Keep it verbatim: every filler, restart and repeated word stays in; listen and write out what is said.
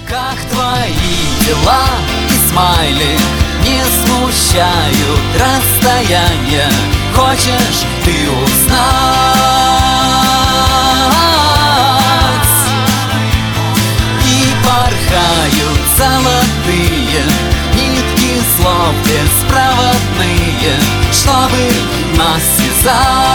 Как твои дела и смайлик не смущают расстояние? Хочешь ты узнать? И порхают золотые нитки слов беспроводные, чтобы нас связать.